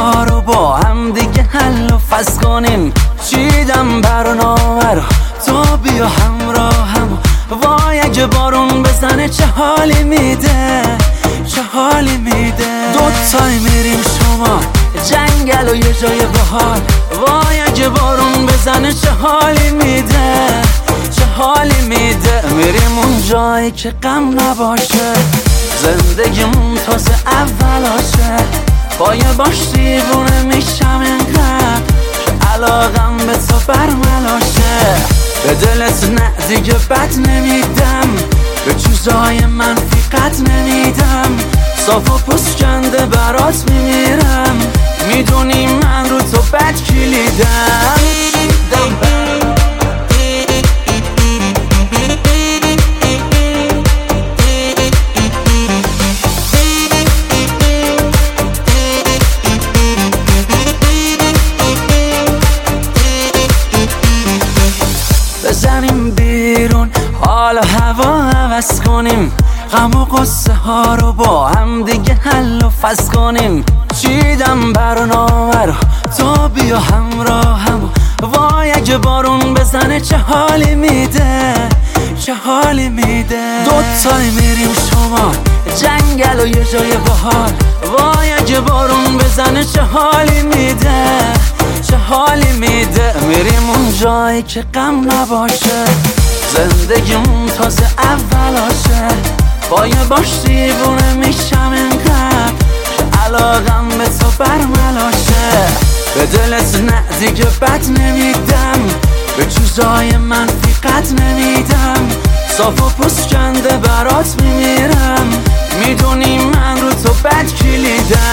ها رو با هم دیگه حل و فصل کنیم. چیدم برنامه رو تو بیا همراهم. وای اگه بارون بزنه چه حالی میده، چه حالی میده. دوتایی میریم شما جنگل و یه جای بهار. وای اگه بارون بزنه چه حالی میده، چه حالی میده. میریم اون جایی که غم نباشه، زندگیمون تازه اولاشه. با یه باش دیوونه میشم اینقدر که علاقم به تو برملاشه. به دلت نه دیگه بد نمیدم، به چیزای منفی قد نمیدم. صاف و پسکنده برات میمیرم، میدونی من رو تو بد کلیدم. بزنیم بیرون حال و هوا عوض کنیم. غم و قصه ها رو با هم دیگه حل و فصل کنیم. چیدم برنامه رو تو بیا همراهم. وای اگه بارون بزنه چه حالی میده، چه حالی میده. دوتایی میریم شما جنگل و یه جای بهار. وای اگه بارون بزنه چه حالی میده، چه حالی میده. میریم اون جایی که غم نباشه، زندگیمون تازه اولاشه. با یه باش دیوونه میشم اینقدر که علاقم به تو برملاشه. به دلت نه دیگه بد نمیدم، به چیزای منفی قد نمیدم. صاف و پسکنده برات میمیرم، میدونی من رو تو بد کلیدم.